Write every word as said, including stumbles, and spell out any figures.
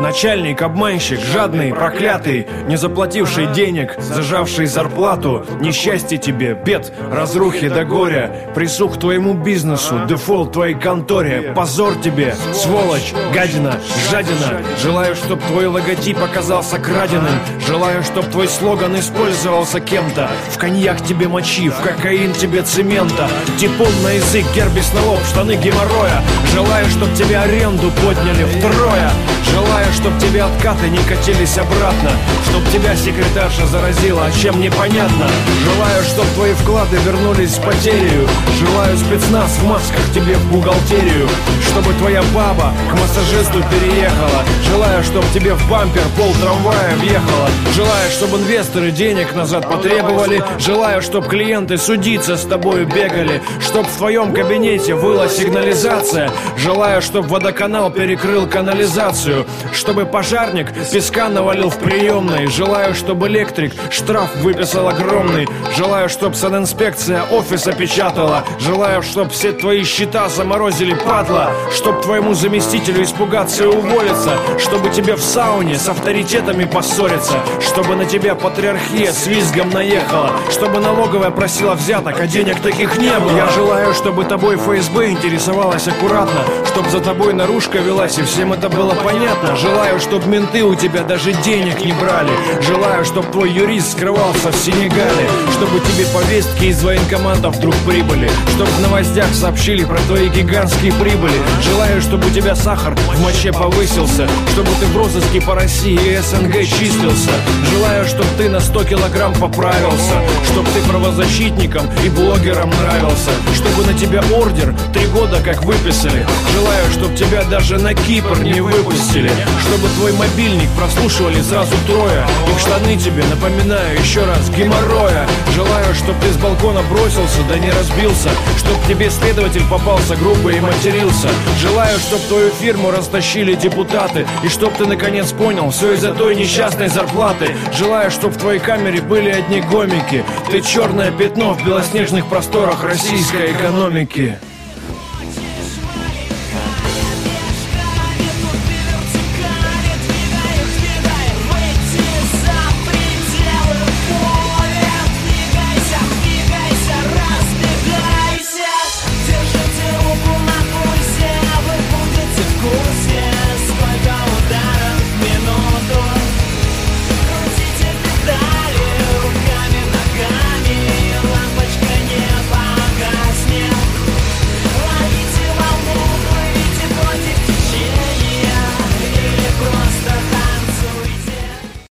Начальник, обманщик, жадный, проклятый, не заплативший денег, зажавший зарплату. Несчастье тебе, бед, разрухи до горя, присух твоему бизнесу, дефолт твоей конторе. Позор тебе, сволочь, гадина, жадина. Желаю, чтоб твой логотип оказался краденым. Желаю, чтоб твой слоган использовался кем-то. В коньяк тебе мочи, в кокаин тебе цемента. Типун на язык, гербис на лоб, штаны геморроя. Желаю, чтоб тебе аренду подняли втрое. Желаю, чтоб тебе откаты не катились обратно. Чтоб тебя секретарша заразила, а чем непонятно. Желаю, чтоб твои вклады вернулись в потерю. Желаю спецназ в масках тебе в бухгалтерию. Чтобы твоя баба к массажисту переехала. Желаю, чтоб тебе в бампер пол трамвая въехала. Желаю, чтобы инвесторы денег назад потребовали. Желаю, чтоб клиенты судиться с тобою бегали. Чтоб в твоем кабинете выла сигнализация. Желаю, чтоб водоканал перекрыл канализацию. Чтобы пожарник песка навалил в приемной. Желаю, чтобы электрик штраф выписал огромный. Желаю, чтоб санинспекция офис опечатала. Желаю, чтоб все твои счета заморозили, падла. Чтоб твоему заместителю испугаться и уволиться. Чтобы тебе в сауне с авторитетами поссориться. Чтобы на тебя патриархия с визгом наехала. Чтобы налоговая просила взяток, а денег таких не было. Я желаю, чтобы тобой эф эс бэ интересовалась аккуратно. Чтоб за тобой наружка велась и всем это было понятно. Желаю, чтоб менты у тебя даже денег не брали. Желаю, чтоб твой юрист скрывался в Сенегале. Чтобы тебе повестки из военкоматов вдруг прибыли. Чтоб в новостях сообщили про твои гигантские прибыли. Желаю, чтобы у тебя сахар в моче повысился. Чтобы ты в розыске по России и эс эн гэ числился. Желаю, чтоб ты на сто килограмм поправился. Чтоб ты правозащитникам и блогерам нравился. Чтобы на тебя ордер три года как выписали. Желаю, чтоб тебя даже на Кипр не выпустили. Чтобы твой мобильник прослушивали сразу трое. И в штаны тебе, напоминаю еще раз, геморроя. Желаю, чтоб ты с балкона бросился, да не разбился. Чтоб тебе следователь попался грубо и матерился. Желаю, чтоб твою фирму растащили депутаты. И чтоб ты наконец понял, все из-за той несчастной зарплаты. Желаю, чтоб в твоей камере были одни гомики. Ты черное пятно в белоснежных просторах российской экономики.